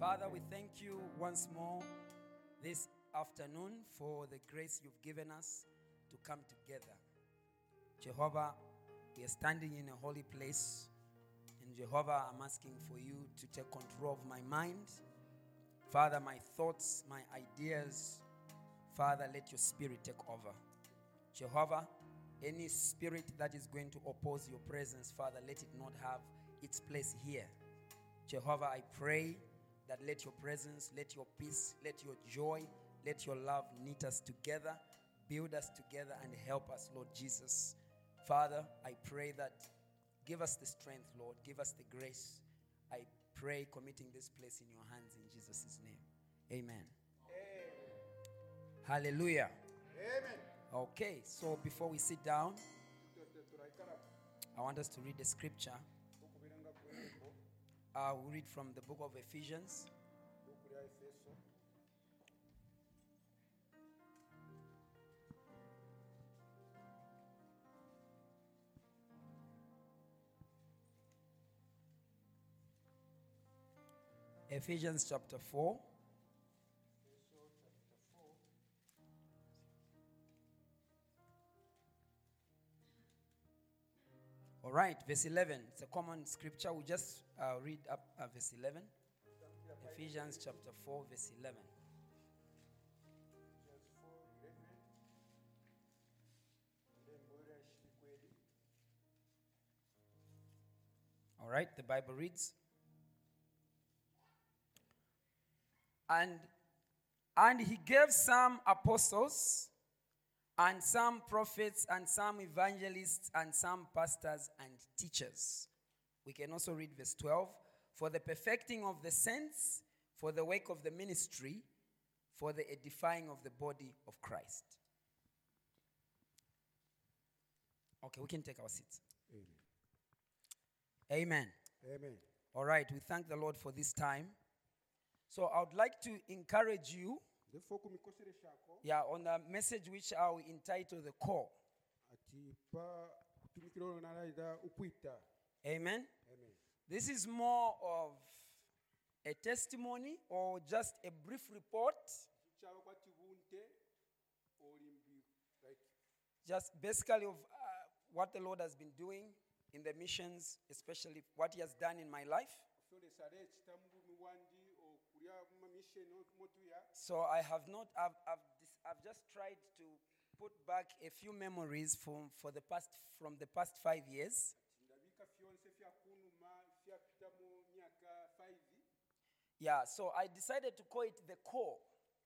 Father, we thank you once more this afternoon for the grace you've given us to come together. Jehovah, we are standing in a holy place. And Jehovah, I'm asking for you to take control of my mind. Father, my thoughts, my ideas. Father, let your spirit take over. Jehovah, any spirit that is going to oppose your presence, Father, let it not have its place here. Jehovah, I pray that let your presence, let your peace, let your joy, let your love knit us together, build us together, and help us, Lord Jesus. Father, I pray that give us the strength, Lord. Give us the grace. I pray committing this place in your hands in Jesus' name. Amen. Amen. Hallelujah. Amen. Okay, so before we sit down, I want us to read the scripture. We'll read from the book of Ephesians. Ephesians chapter 4. All right, verse 11. It's a common scripture. We just read up verse 11. Ephesians chapter 4, verse 11. All right, the Bible reads. And he gave some apostles, and some prophets, and some evangelists, and some pastors and teachers. We can also read verse 12. For the perfecting of the saints, for the work of the ministry, for the edifying of the body of Christ. Okay, we can take our seats. Amen. Amen. Amen. All right, we thank the Lord for this time. So I would like to encourage you on the message which I will entitle The Call. Amen. Amen. This is more of a testimony or just a brief report. Just basically of what the Lord has been doing in the missions, especially what he has done in my life. So I've just tried to put back a few memories from the past 5 years. Yeah, so I decided to call it The Call.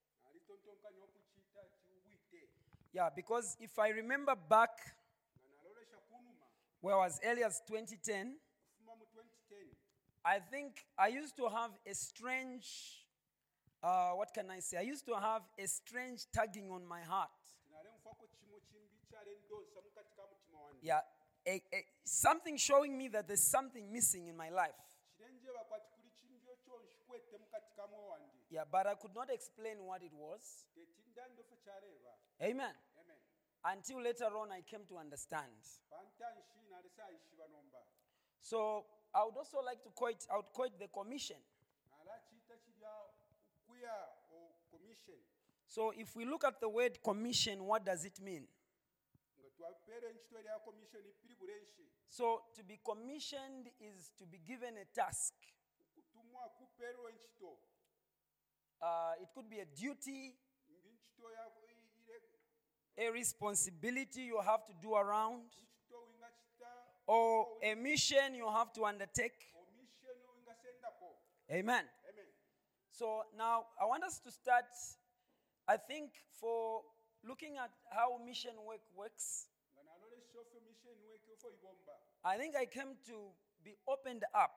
Yeah, because if I remember back, where I was early as 2010, I think I used to have a strange, what can I say? I used to have a strange tugging on my heart. Yeah, something showing me that there's something missing in my life. Yeah, but I could not explain what it was. Amen. Until later on, I came to understand. So I would also like to quote the commission. So if we look at the word commission, what does it mean? So to be commissioned is to be given a task. It could be a duty, a responsibility you have to do around, or a mission you have to undertake. Amen. Amen. So now I want us to start, I think, for looking at how mission work works. I think I came to be opened up.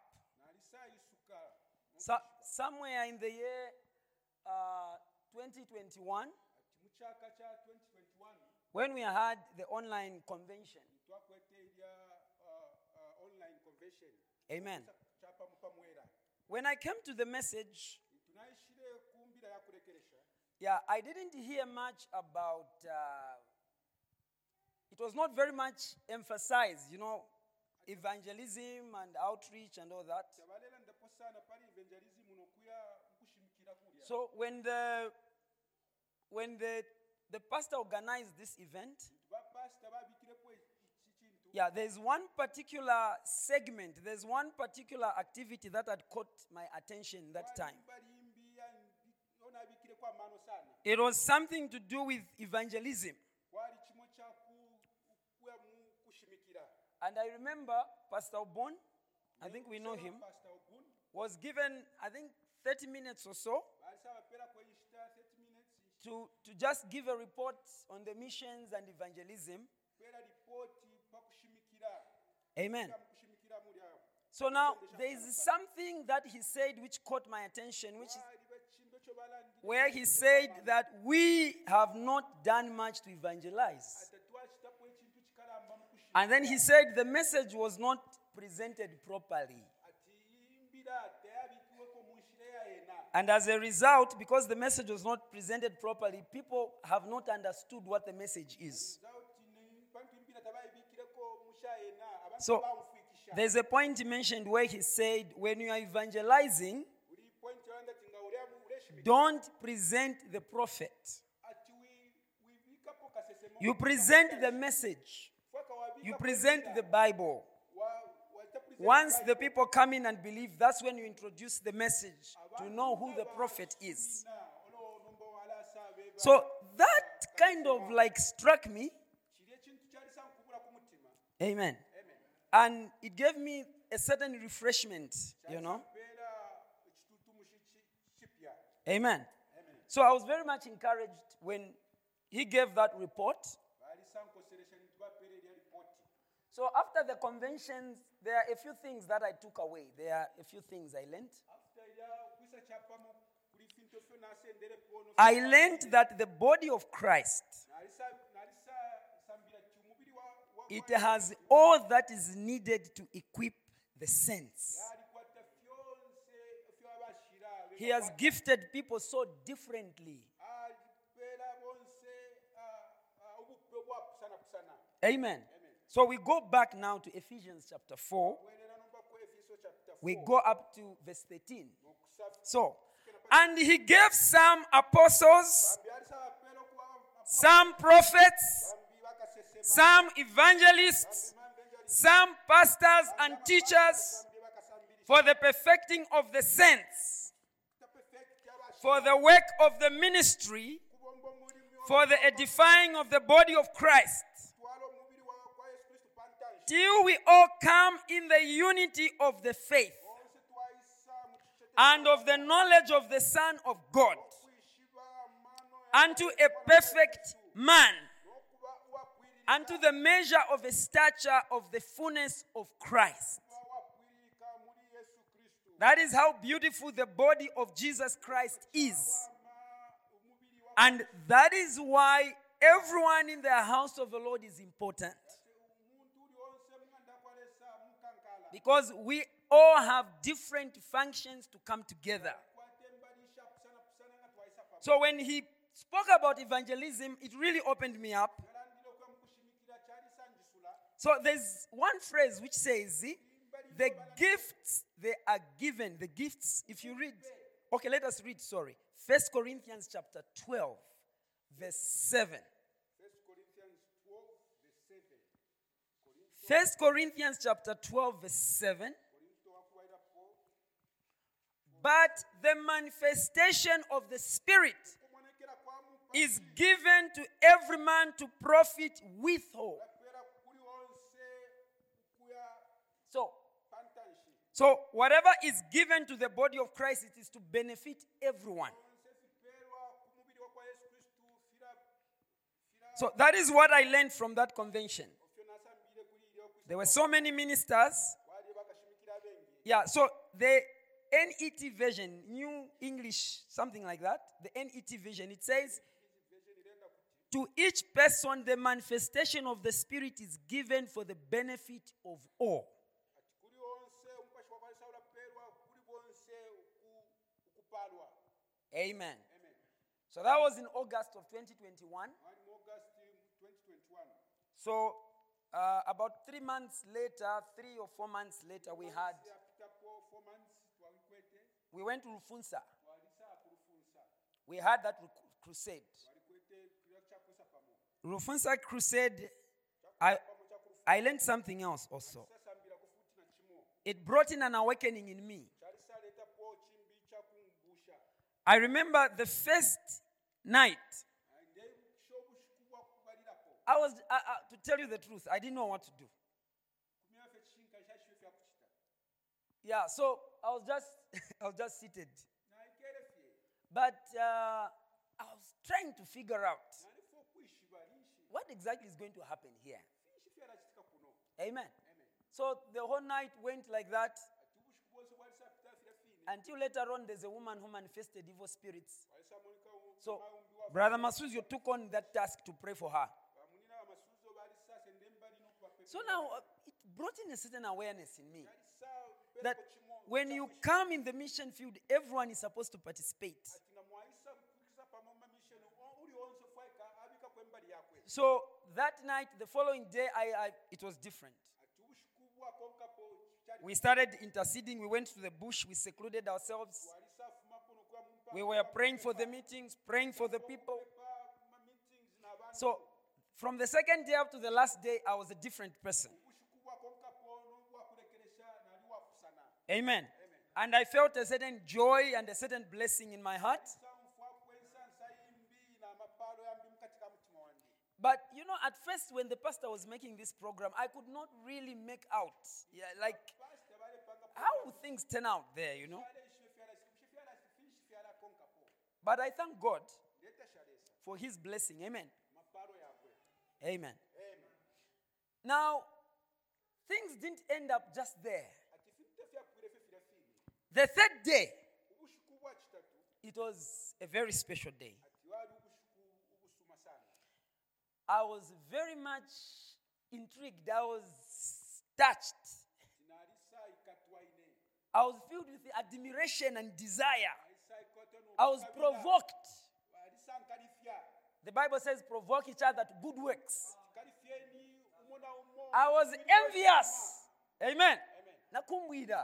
So, somewhere in the year 2021, when we had the online convention. Amen. When I came to the message, I didn't hear much about, it was not very much emphasized, evangelism and outreach and all that. So when the pastor organized this event, there's one particular segment, there's one particular activity that had caught my attention that time. It was something to do with evangelism. And I remember Pastor Obon, I think we know him, was given, 30 minutes or so to just give a report on the missions and evangelism. Amen. So now, there is something that he said which caught my attention, where he said that we have not done much to evangelize. And then he said the message was not presented properly. And as a result, because the message was not presented properly, people have not understood what the message is. So, there's a point he mentioned where he said, when you are evangelizing, don't present the prophet. You present the message. You present the Bible. Once the people come in and believe, that's when you introduce the message to know who the prophet is. So that kind of struck me. Amen. And it gave me a certain refreshment, Amen. So I was very much encouraged when he gave that report. So after the conventions, there are a few things that I took away. There are a few things I learned. I learned that the body of Christ, it has all that is needed to equip the saints. He has gifted people so differently. Amen. So we go back now to Ephesians chapter 4. We go up to verse 13. So, and he gave some apostles, some prophets, some evangelists, some pastors and teachers for the perfecting of the saints, for the work of the ministry, for the edifying of the body of Christ, till we all come in the unity of the faith and of the knowledge of the Son of God, unto a perfect man, unto the measure of a stature of the fullness of Christ. That is how beautiful the body of Jesus Christ is. And that is why everyone in the house of the Lord is important. Because we all have different functions to come together. So when he spoke about evangelism, it really opened me up. So there's one phrase which says, the gifts they are given, the gifts, if you read, okay, let us read, 1 Corinthians chapter 12, verse 7. 1 Corinthians chapter 12, verse 7. But the manifestation of the Spirit is given to every man to profit withal. So whatever is given to the body of Christ, it is to benefit everyone. So that is what I learned from that convention. There were so many ministers. Yeah, so the NET version, New English, something like that, the NET version, it says, to each person the manifestation of the Spirit is given for the benefit of all. Amen. So that was in August of 2021. So about 3 months later, 3 or 4 months later, we went to Rufunsa. we had that crusade. Rufunsa crusade, I learned something else also. It brought in an awakening in me. I remember the first night. I was, to tell you the truth, I didn't know what to do. Yeah, so I was just seated. But I was trying to figure out what exactly is going to happen here. Amen. So the whole night went like that. Until later on, there's a woman who manifested evil spirits. So Brother Masuzo took on that task to pray for her. So now it brought in a certain awareness in me that when you come in the mission field, everyone is supposed to participate. So that night, the following day, it was different. We started interceding. We went to the bush. We secluded ourselves. We were praying for the meetings, praying for the people. So from the second day up to the last day, I was a different person. Amen. And I felt a certain joy and a certain blessing in my heart. But, you know, at first when the pastor was making this program, I could not really make out, like, how things turn out there, you know. But I thank God for his blessing. Amen. Amen. Now, things didn't end up just there. The third day, it was a very special day. I was very much intrigued. I was touched. I was filled with admiration and desire. I was provoked. The Bible says, provoke each other to good works. I was envious. Amen. Nakumbwida.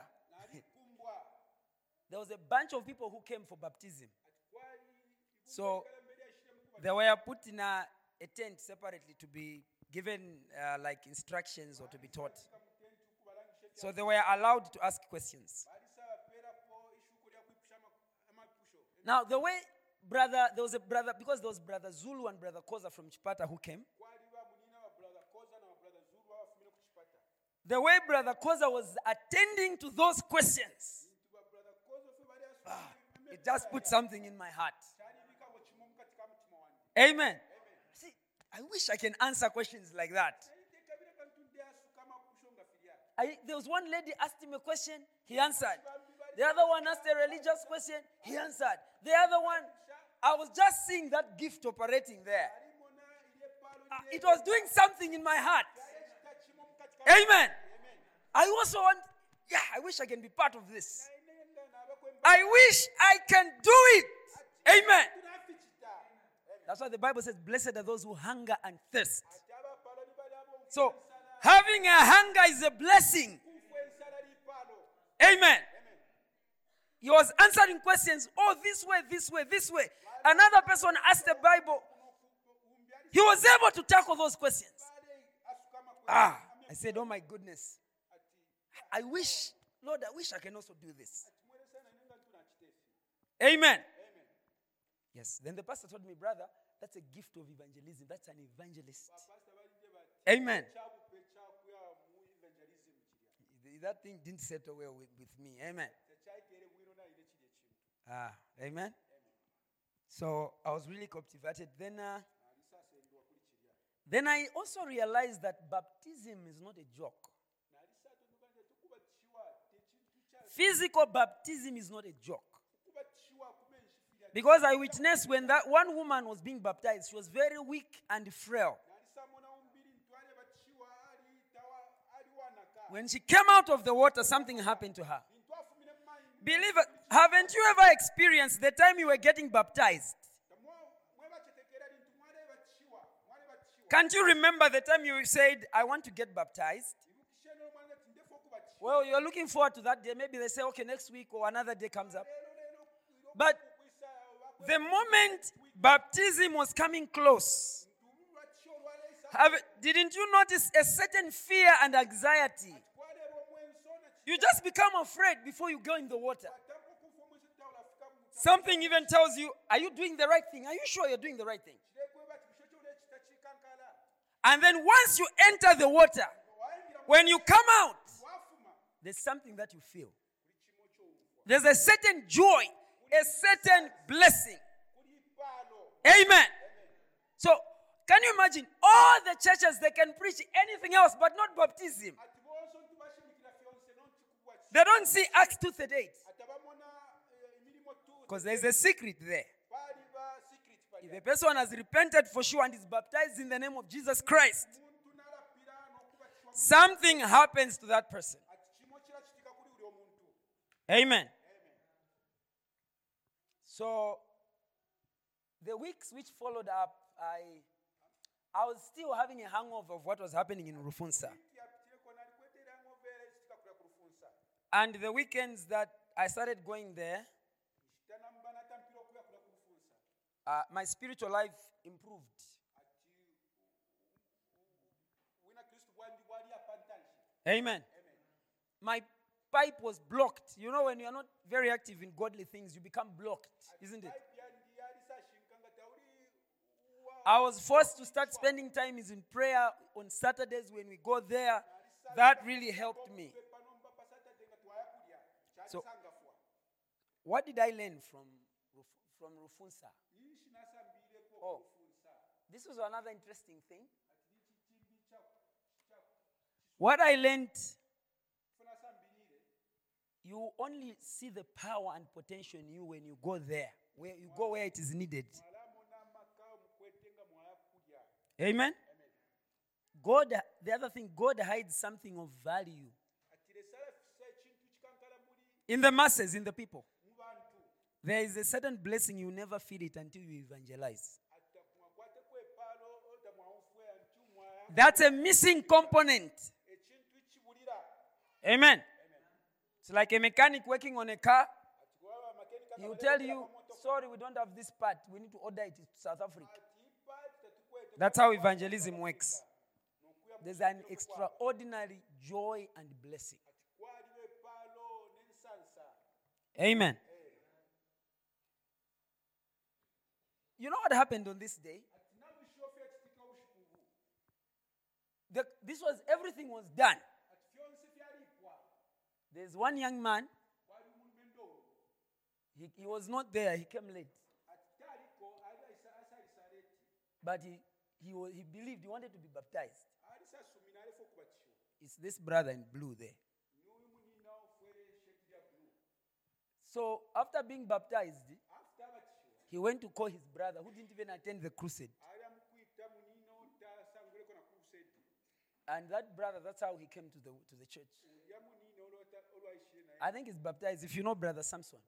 There was a bunch of people who came for baptism. So they were put in a tent separately to be given like instructions or to be taught. So they were allowed to ask questions. Now the way there was a brother, because there was Brother Zulu and Brother Koza from Chipata who came. The way Brother Koza was attending to those questions, it just put something in my heart. Amen. See, I wish I can answer questions like that. There was one lady asked him a question, he answered. The other one asked a religious question, he answered. The other one, I was just seeing that gift operating there. It was doing something in my heart. Amen. I also want, I wish I can be part of this. I wish I can do it. Amen. That's why the Bible says, blessed are those who hunger and thirst. So, having a hunger is a blessing. Amen. He was answering questions, this way, this way, this way. Another person asked the Bible. He was able to tackle those questions. I said, oh my goodness. I wish, Lord, I wish I can also do this. Amen. Yes. Then the pastor told me, brother, that's a gift of evangelism. That's an evangelist. Amen. That thing didn't settle well with me. Amen. Amen. So I was really captivated. Then I also realized that baptism is not a joke. Physical baptism is not a joke. Because I witnessed when that one woman was being baptized, she was very weak and frail. When she came out of the water, something happened to her. Believer, haven't you ever experienced the time you were getting baptized? Can't you remember the time you said, I want to get baptized? Well, you're looking forward to that day. Maybe they say, okay, next week or another day comes up. But The moment baptism was coming close, didn't you notice a certain fear and anxiety? You just become afraid before you go in the water. Something even tells you, are you doing the right thing? Are you sure you're doing the right thing? And then once you enter the water, when you come out, there's something that you feel. There's a certain joy, a certain blessing. Amen. So, can you imagine? All the churches, they can preach anything else, but not baptism. They don't see Acts 2:38. Because there's a secret there. If a person has repented for sure and is baptized in the name of Jesus Christ, something happens to that person. Amen. So, the weeks which followed up, I was still having a hangover of what was happening in Rufunsa. And the weekends that I started going there, my spiritual life improved. Amen. My pipe was blocked. You know, when you are not very active in godly things, you become blocked, isn't it? I was forced to start spending time in prayer on Saturdays when we go there. That really helped me. So, what did I learn from Rufunsa? Oh, this was another interesting thing. What I learned, you only see the power and potential in you when you go there, where you go where it is needed. Amen? God, the other thing, God hides something of value in the masses, in the people. There is a certain blessing, you never feel it until you evangelize. That's a missing component. Amen. It's like a mechanic working on a car. He will tell you, sorry, we don't have this part. We need to order it to South Africa. That's how evangelism works. There's an extraordinary joy and blessing. Amen. You know what happened on this day? Everything was done. There's one young man. He was not there. He came late. But he believed, he wanted to be baptized. It's this brother in blue there. So after being baptized, he went to call his brother who didn't even attend the crusade. And that brother, that's how he came to the church. I think he's baptized. If you know Brother Samson.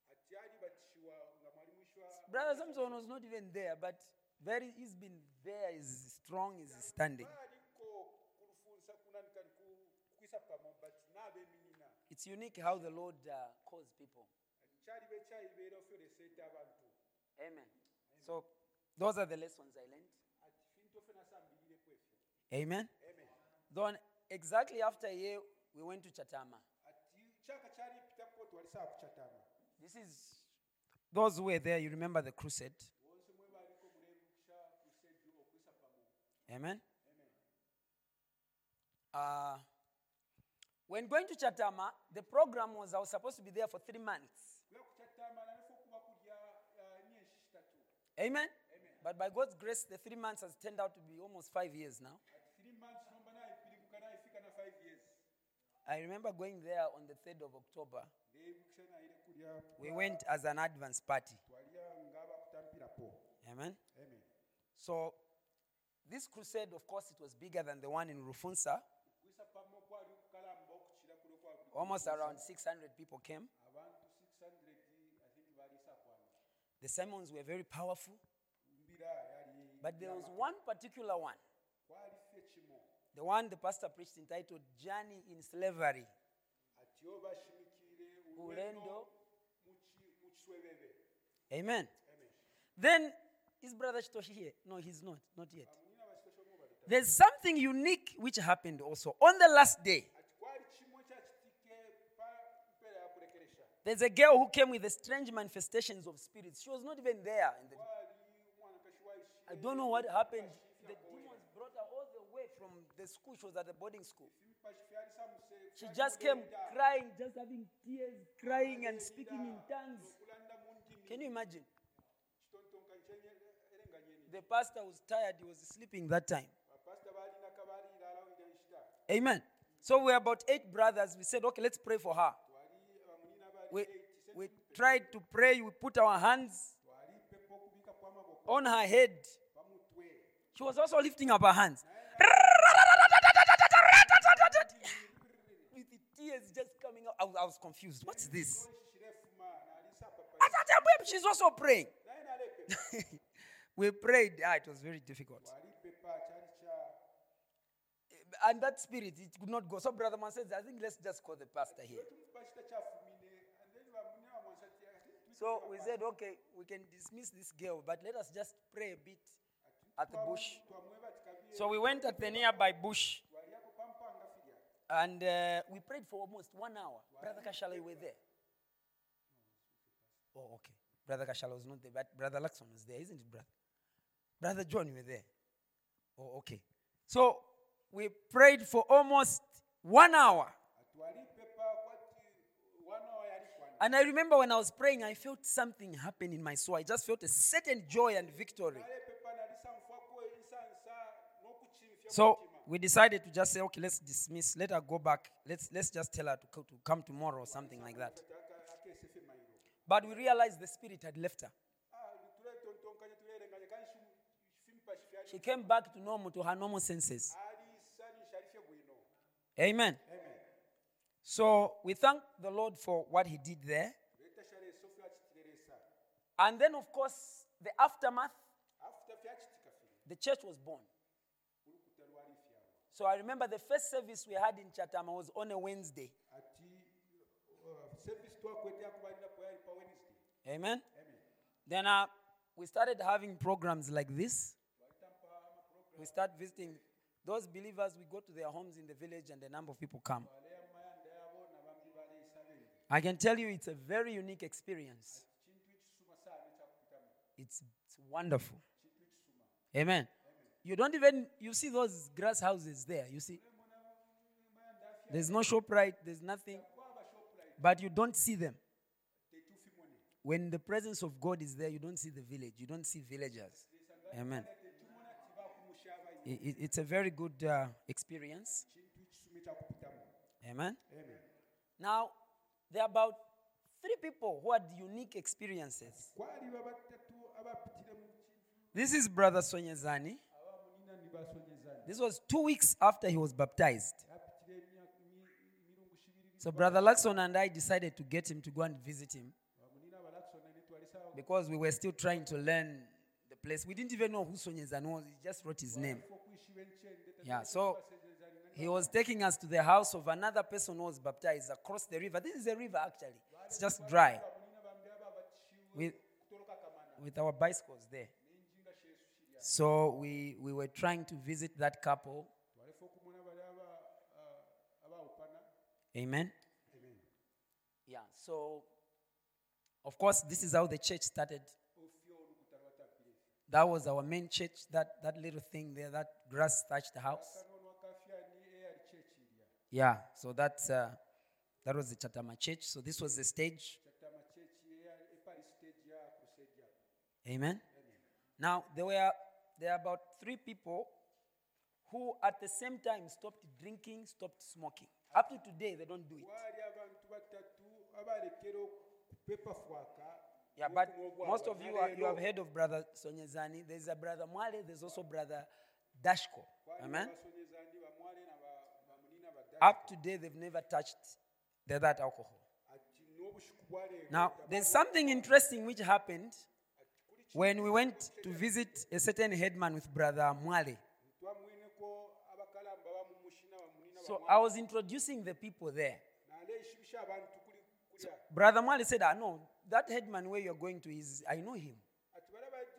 Brother Samson was not even there, but he's been there, he's strong, he's standing. It's unique how the Lord calls people. Amen. So, those are the lessons I learned. Amen. Then, exactly after a year, we went to Chatama. This is, those who were there, you remember the crusade. Amen. When going to Chatama, the program was I was supposed to be there for 3 months. Amen. But by God's grace, the 3 months has turned out to be almost 5 years now. I remember going there on the 3rd of October. We went as an advance party. Amen. So, this crusade, of course, it was bigger than the one in Rufunsa. Almost around 600 people came. The sermons were very powerful. But there was one particular one. The one the pastor preached entitled Journey in Slavery. Urendo. Amen. Then, is Brother Chitoshi here? No, he's not. Not yet. There's something unique which happened also. On the last day, there's a girl who came with the strange manifestations of spirits. She was not even there. I don't know what happened. The demons brought her all the way from the school. She was at the boarding school. She just came crying, just having tears, crying and speaking in tongues. Can you imagine? The pastor was tired. He was sleeping that time. Amen. So we were about 8 brothers. We said, okay, let's pray for her. We tried to pray. We put our hands on her head. She was also lifting up her hands. With the tears just coming out. I was confused. What's this? She's also praying. We prayed. It was very difficult. And that spirit, it could not go. So Brother Man says, I think let's just call the pastor here. So we said, okay, we can dismiss this girl, but let us just pray a bit at the bush. So we went at the nearby bush. And we prayed for almost 1 hour. Brother Kashala, you were there. Oh, okay. Brother Kashala was not there, but Brother Lakson was there, isn't it, brother? Brother John, you were there. Oh, okay. So we prayed for almost 1 hour. And I remember when I was praying, I felt something happen in my soul. I just felt a certain joy and victory. So we decided to just say, okay, let's dismiss. Let her go back. Let's just tell her to come tomorrow or something like that. But we realized the spirit had left her. She came back to normal, to her normal senses. Amen. So we thank the Lord for what he did there. And then, of course, the aftermath, the church was born. So I remember the first service we had in Chatham was on a Wednesday. Amen. Then we started having programs like this. We start visiting those believers. We go to their homes in the village and the number of people come. I can tell you it's a very unique experience. It's wonderful. Amen. You see those grass houses there, you see. There's no ShopRite, there's nothing. But you don't see them. When the presence of God is there, you don't see the village. You don't see villagers. Amen. It's a very good experience. Amen. Now, there are about 3 people who had unique experiences. This is Brother Sonyezani. This was 2 weeks after he was baptized. So Brother Lakson and I decided to get him to go and visit him, because we were still trying to learn the place. We didn't even know who Sonyezani was. He just wrote his name. Yeah, so he was taking us to the house of another person who was baptized across the river. This is a river, actually. It's just dry. With our bicycles there. So we were trying to visit that couple. Amen. Yeah, so, of course, this is how the church started. That was our main church, that little thing there, that grass thatched house. Yeah, so that was the Chatama church. So this was the stage. Amen. Now, there are about 3 people who at the same time stopped drinking, stopped smoking. Up to today, they don't do it. Yeah, but most of you have heard of Brother Sonyezani. There's a Brother Mwale. There's also Brother Dashko. Amen. Up to date, they've never touched that alcohol. Now, there's something interesting which happened when we went to visit a certain headman with Brother Mwale. So I was introducing the people there. So Brother Mwale said, no, that headman where you're going to I know him.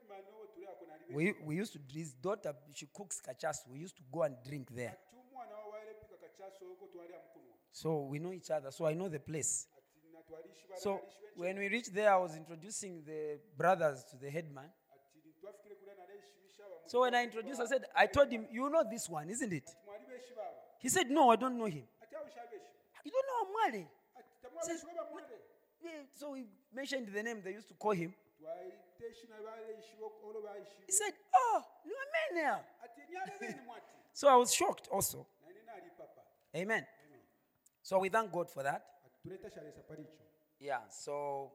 we used to, his daughter, she cooks kachas. We used to go and drink there. ati omwana wawaile pika kachaso oko twali amukunwa So we know each other. So I know the place. ati natwalishi bana So alishi benshi when we reached there, I was introducing the brothers to the headman. ati twafikire kule naleshibisha ba So when I introduced, I told him, you know this one, isn't it? mwali beshi baba He said, no, I don't know him. ati awushabeshi You don't know Amwale? ati tamwabeshi baba mwale Yeah, so we mentioned the name they used to call him. twaiteshi na baleshi olo baishi He said, oh, you are men now. ati nyale bene mwati So I was shocked also. na nina ali papa Amen. So we thank God for that. ati tuleta shalesa palicho Yeah, so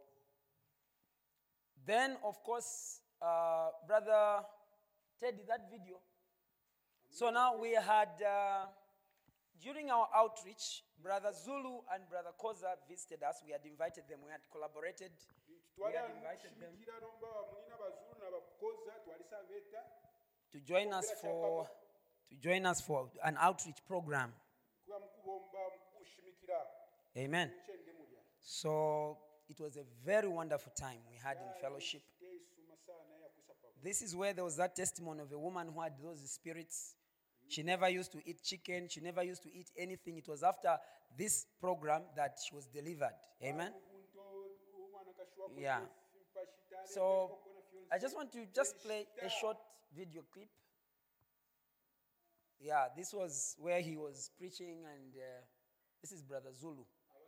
then, of course, Brother Teddy, that video. So now we had, during our outreach, Brother Zulu and Brother Koza visited us. We had invited them. We had collaborated. twali had invited them. amushimikira nomba mulina bazulu na bakoza twalisaveta To join us for an outreach program. kuba mukubomba mukushimikira Amen. nchende mulya So it was a very wonderful time we had in fellowship. teisuma sana yakusa papa This is where there was that testimony of a woman who had those spirits. She never used to eat chicken. She never used to eat anything. It was after this program that she was delivered. Amen. Yeah. So I just want to just play a short video clip. Yeah, this was where he was preaching, and this is Brother Zulu.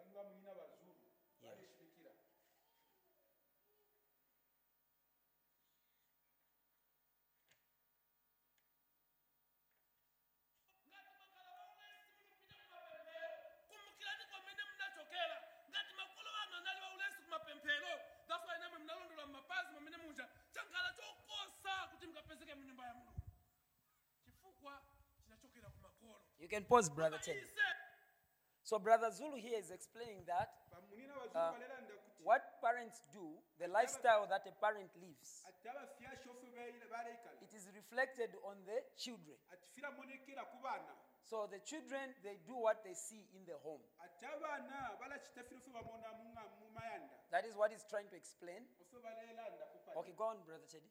kumbukirani kwamene munachokera ngati makolo anu anali waulesi kumapemphero that's why namwe mnalondola m'mapazi mamene muja chankhala chokosa kuti mukapezeke mu nyumba ya mulungu chifukwa chinachokera ku makolo. You can pause, Brother Teddy. Ise, So Brother Zulu here is explaining that pamunina bazulu balelanda kuti what parents do, the lifestyle that a parent lives, ati abafyasha ofe baleikala it is reflected on the children. ati filamonekera ku bana So the children, they do what they see in the home. ati abaana balakita file ofe bamona mumayanda That is what he's trying to explain. ofe balelanda kupali Okay, go on, Brother Teddy.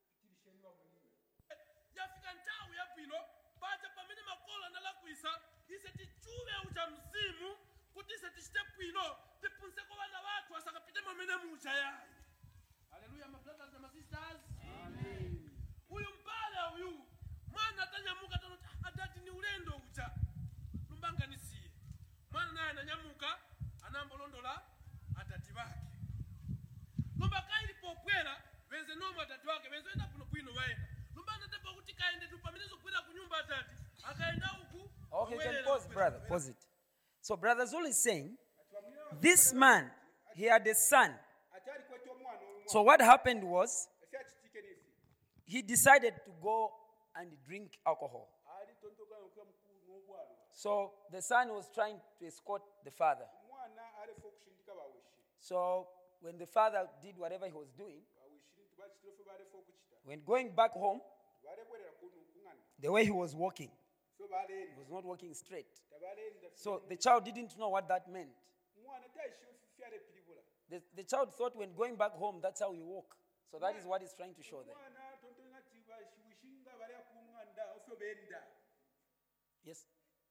yafika nthawi yabwino paja pamene makolo analakwisa ise tichume ucha mzimu kuti ise tichite bwino tiphunzeko vana vathu asakapite mamene mucha yayi. Haleluya, my brothers and my sisters. Uyu mbale uyu mwana atanyamuka tanoti adati ni ulendo ucha lumbanganisiye mwana naye ananyamuka anambolondola atati vake lumba kaili popwera venze noma atati wake venze enda bwino vaenda lumba anatepa kuti kaende tu pamene zogwera ku nyumba atati akaenda uku Okay, you can wawelera pause, kubwera brother. kubwera. Pause it. So Brother Zulu is saying, this man, he had a son. ati alikweta omwana So what happened was, efe akitike nifi he decided to go and drink alcohol. ali tontogana okuya mukulu n'obwana So the son was trying to escort the father. omwana alefa okushindika baweshi So when the father did whatever he was doing, baweshiri tibakitire ofe balefa okuchita when going back home, balebwerera kuŋŋana the way he was walking, fe he balenda was not walking straight. tebalenda So the child didn't know what that meant. omwana taishi fyale pilibula The child thought when going back home, that's how you walk. So that is what he's trying to show them. omwana tontona ti bashiwishinga balya kuŋŋanda ofe benda Yes.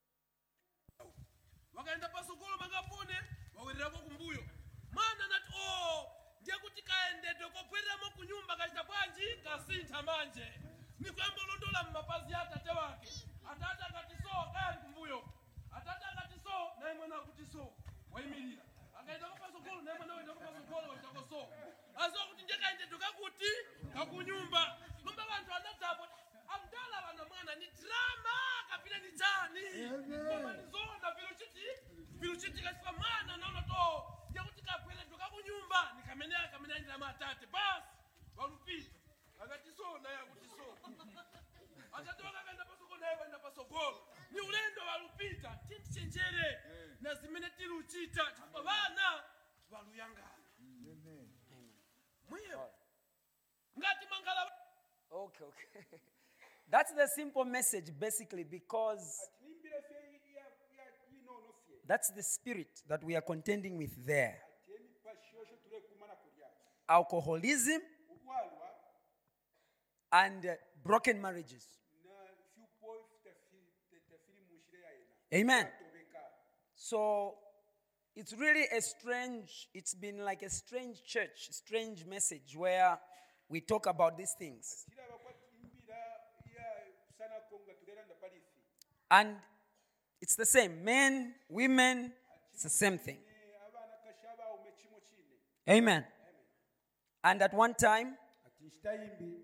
wakaenda pasogolo makapone wawererako kumbuyo mwana nati ndiye kuti kaendedwe kopwereramo ku nyumba kachita bwanji kasintha manje nikuyambolondola m'mapazi ya atate wake atate akati so kayali kumbuyo atate akati so naye mwana akuti so wayimirira akaendako pasogolo naye mwana wendako pasogolo wachako so aziwa kuti ndiye kaendedwe kakuti kakunyumba lumba vanthu anadzapo amdala vana mwana ni drama kapita ni chani koma nizona viluchitika chifukwa mwana naona to ndiyakuti kapweredwe kakunyumba nikamene andilama atate basi valupita akati so naye akuti so atate wake akaenda pasogolo naye vaenda pasogolo ni ulendo valupita tintichenjere na zimene tiluchita chifukwa vana valuyangana mwiyo ngati mangala Okay, okay. That's the simple message, basically, because ati nimbire fe yinono fye that's the spirit that we are contending with there. ati emipashosho tulekumana kulya Alcoholism obwalwa and broken marriages. na viewpoint tafiri mu nshire yaena Amen. atobeka So it's really it's been like a strange church, strange message where we talk about these things. kiraba kwa imbira ya sana konga tulera ndapalifi And it's the same. Men, women, it's the same thing. abana kashaba umechimo chine Amen. And at one time, ati nshitayimbi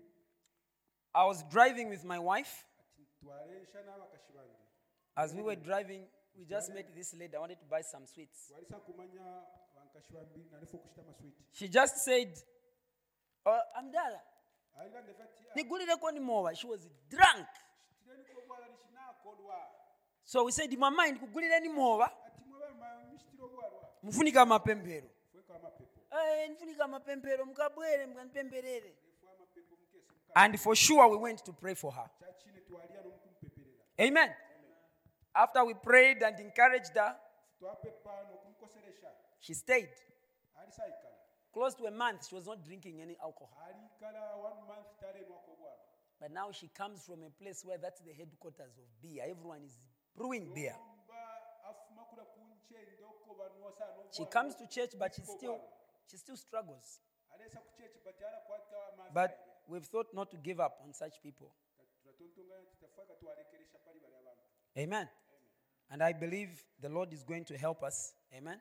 I was driving with my wife. ati twaresha n'abakashibandi As we were driving, we just met this lady. I wanted to buy some sweets. walisa kumanya bankashibambi nalifo kushita maswiti She just said, "Oh, Amdala, alina ndefati nigulireko ni mowa." She was drunk. tireni ko bwala lishinakolwa So we said, "Mama, nikugulire ni mowa, ati mwaba mishitiro bwalwa mufunika mapembero." fweka amapepo Nifunika mapembero, mukabwere, mukandipemberere. fwa amapepo mukese And for sure, we went to pray for her. chachine twalia nokumpeperera Amen. After we prayed and encouraged her, twapepa nokumkoseresha she stayed. alisaikala Close to a month, she was not drinking any alcohol. alikala 1 month talemwako bwala But now she comes from a place where that's the headquarters of beer. Everyone is brewing beer. Mba afuma kula kunche ndoko banwa sana She comes to church, but she still struggles. alesa ku church but ala kwata amazi But we've thought not to give up on such people. turatontonga tutafaka twalekeresha pali bali abantu Amen. And I believe the Lord is going to help us. Amen.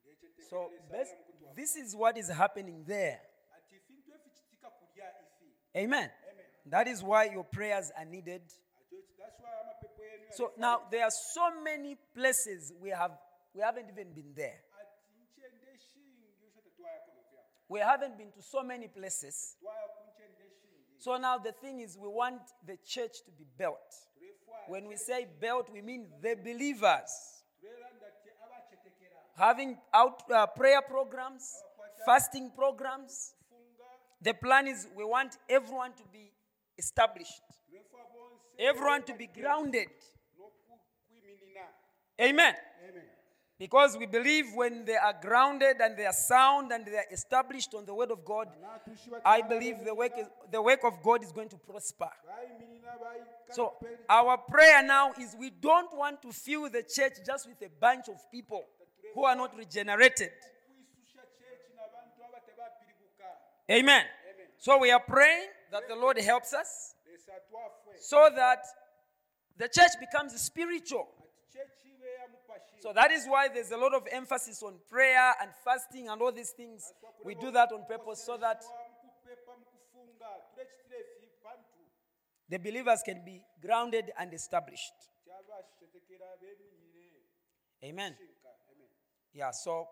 So this is what is happening there. ati fintu efichitika kulya ifi Amen. That is why your prayers are needed. that's why amapepo yenu So now there are so many places we haven't even been there. ati nche ndeshingi ushote twaya kono pya We haven't been to so many places. twaya kunche ndeshingi So now the thing is, we want the church to be built. turefwa When we say built, we mean the believers. turelanda te abachetekera Having prayer programs, fasting programs. funga The plan is we want everyone to be established, turefwa bonse everyone to be grounded. nokukwiminina Amen. amen Because we believe when they are grounded and they are sound and they are established on the word of God, na tushiba I believe the work of God is going to prosper. bayiminina bayi So our prayer now is we don't want to fill the church just with a bunch of people who are not regenerated. kwisusha church nabantu abatebapiriguka Amen. So we are praying that the Lord helps us lesa twafwe so that the church becomes spiritual. ati church ibe yamupashi So that is why there's a lot of emphasis on prayer and fasting and all these things. We do that on purpose so that mukupepa mukufunga turechitire fi pantu the believers can be grounded and established. kyabashetekera beminyire Amen. shinka amen Yeah, so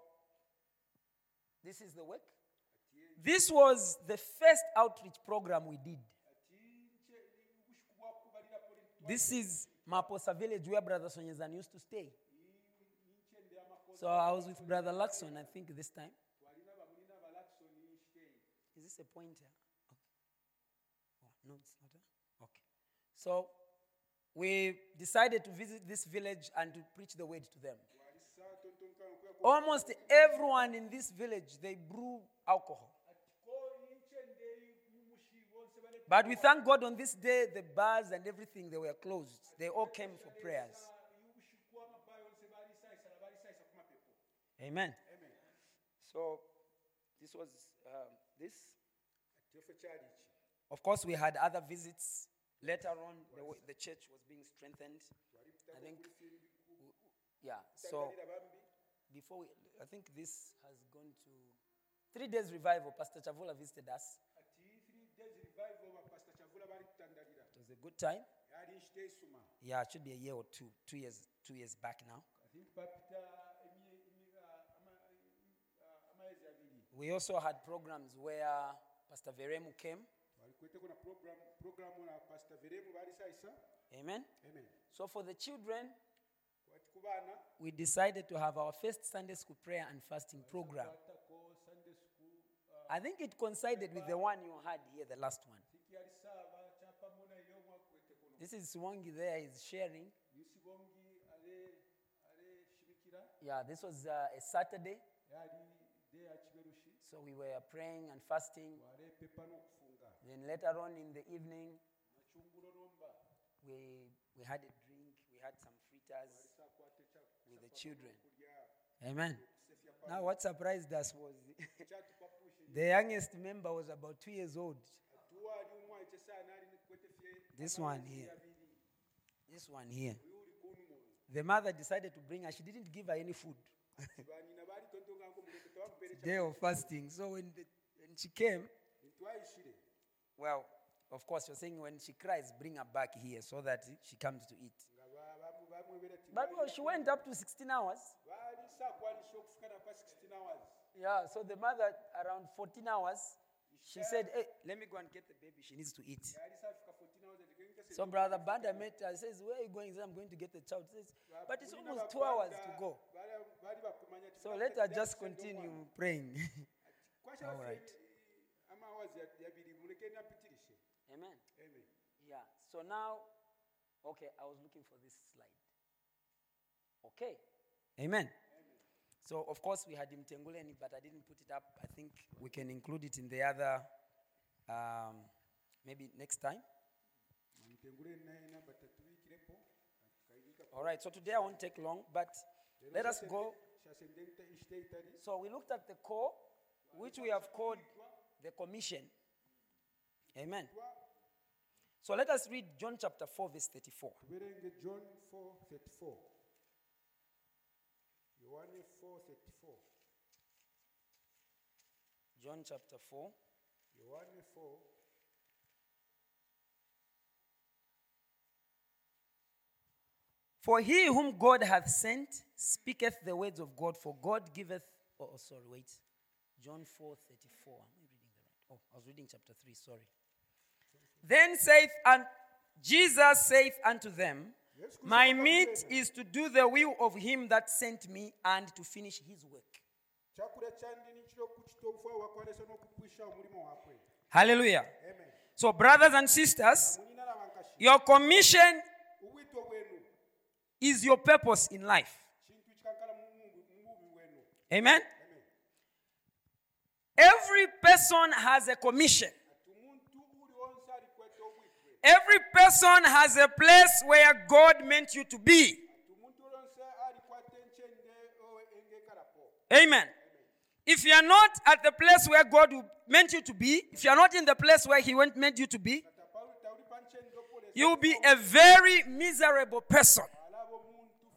this is the work. This was the first outreach program we did. ati nche ubushikubwa kubalira poli This is Maposa village where Brother Sonyezan used to stay. nche ndi amakosa So I was with Brother Lakson, I think, this time. twalina bamulina balakson nshitei Is this a pointer? Okay. Oh, no, it's not. Okay. So we decided to visit this village and to preach the word to them. twalisa tontonkano kweko Almost everyone in this village, they brew alcohol. ati ko nche ndei mumushi bonse bale But we thank God on this day, the bars and everything, they were closed. They all came for prayers. ubushikwa amabayo bonse balisaisa na balisaisa kumapepo Amen. amen So this was this. ati efe chalichi Of course, we had other visits. Later on, the church was being strengthened. I think, yeah. So before I think this has gone to 3 days revival. Pastor Chavula visited us. ati 3 days revival ba pastor chavula bali kutandalira It was a good time. yali nshitei suma Yeah, it should be a year or two. 2 years back now. I think papita amaezi abiri We also had programs where Pastor Veremu came. walikweteko na program na pastor veremu balisaisa Amen. amen So for the children, kwati kubana we decided to have our first Sunday school prayer and fasting program. kwatako sunday school I think it coincided with the one you had here, the last one. tiki yali saba chapamona iyo mwakweteko no This is Swangi there is sharing. yusibongi ale shimikira Yeah, this was a Saturday. yali de ya kiberushi So we were praying and fasting. wale pepa n'okufunga Then later on in the evening, machungulo nomba we had a drink, we had some fritters sakwate with the children. kulya Amen. sefya Now what surprised us was chatu papushe the youngest member was about 2 years old. tuwa ali umwa chesana ali kwete fye This one here. This one here. yuli kunmo The mother decided to bring her. She didn't give her any food. banina bali tontonga ngo muleke twampere Day of fasting. So when she came, twaishire well, of course, you're saying when she cries, bring her back here so that she comes to eat. nga bamwebera ti But well, she went up to 16 hours. bali sakwalisha okufukana kwa 16 hours Yeah, so the mother, around 14 hours, she said, hey, let me go and get the baby. She needs to eat. yali safika 14 hours atikengese So Brother Banda met her. Says, where are you going? He says, I'm going to get the child. He says, but it's almost 2 hours to go. bali bakumanya ti So let her just continue praying. kwasha All right. amawazi yabiri muleke napitirishe Amen. amen Yeah. So now, okay, I was looking for this slide. Okay. Amen. So, of course, we had Mtenguleni, but I didn't put it up. I think we can include it in the other, maybe next time. mtengule naye namba tatubikirepo tukaibika All right. So today I won't take long, but let us go. shasendenta ishite itali So we looked at the core, which we have called the commission. Amen. So let us read John chapter 4, verse 34. tuberenge John 4:34 Yohane 4:34 John chapter 4. Yohane 4 For he whom God hath sent speaketh the words of God, for God giveth. John 4:34. Am I reading the right? Oh, I was reading chapter 3, sorry. Then saith and Jesus saith unto them, my meat is to do the will of him that sent me and to finish his work. chakula chandini chiro kuchita obufa wakwalesa n'okupwisha omulimo wakwe Hallelujah. amen So, brothers and sisters, munyina labankashi your commission ubwito bwenu is your purpose in life. kintu kikankala mu mubi bwenu Amen. amen Every person has a commission. ati umuntu uli wonse alikweta obwitwe Every person has a place where God meant you to be. ati umuntu olonse alikwata enkyende engekalapo Amen. If you are not at the place where God meant you to be, if you are not in the place where He meant you to be, tauli pankyende opolesa you will be a very miserable person. alaba omuntu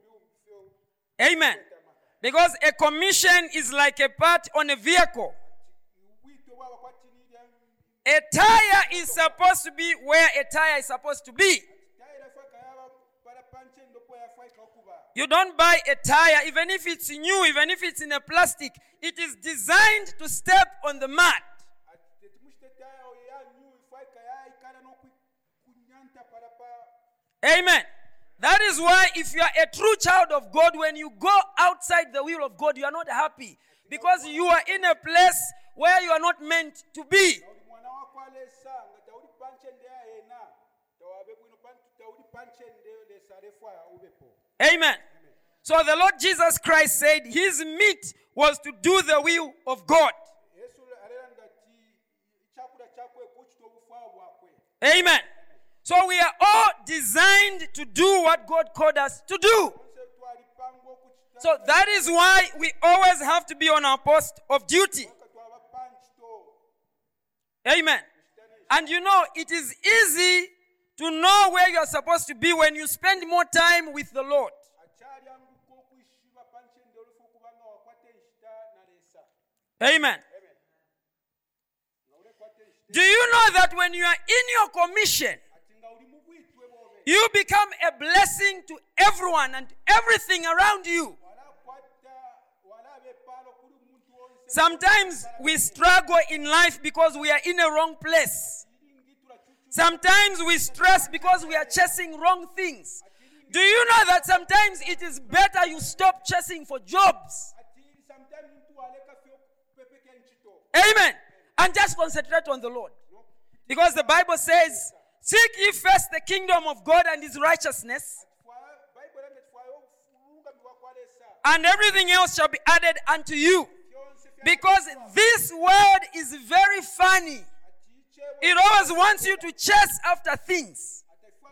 fe Amen. Because a commission is like a part on a vehicle. ubwito bwabakwatinirya A tire is supposed to be where a tire is supposed to be. tayira fe kayaba para pankyende opo yafaika okuba You don't buy a tire, even if it's new, even if it's in a plastic. It is designed to step on the mud. ati temushite taya oyo yanyu ifaika yaikala n'okunyanta para pa Amen. That is why if you are a true child of God, when you go outside the will of God, you are not happy. Because you are in a place where you are not meant to be. uli mwana wakwalesa nga tauli pankyende yaena tawabe bwino tauli pankyende lesa lefa ubepo Amen. So the Lord Jesus Christ said his meat was to do the will of God. yesu alera ti chakula chakwe kuchita obufa bwakwe Amen. So we are all designed to do what God called us to do. onse twalipangwa okuchita So that is why we always have to be on our post of duty. ka twaba panchito Amen. And you know, it is easy to know where you are supposed to be when you spend more time with the Lord. akyali anguka okwishiba pankyende olufu okubanga wakwata enshita nalesa Amen. nga ulekwata enshita Do you know that when you are in your commission, ati nga uli mu bwitwe bwobe you become a blessing to everyone and everything around you? walaaba epaalo kuli omuntu wonse Sometimes we struggle in life because we are in a wrong place. iringitula chuchu Sometimes we stress because we are chasing wrong things. Do you know that sometimes it is better you stop chasing for jobs? ati sometimes muntu waleka fyo pepeka enchito Amen. And just concentrate on the Lord. Because the Bible says, seek ye first the kingdom of God and his righteousness, bayibuli ende tufaayo obulungambi bwakwalesa and everything else shall be added unto you. byonse Because this world is very funny. ati It always wants you to chase after things.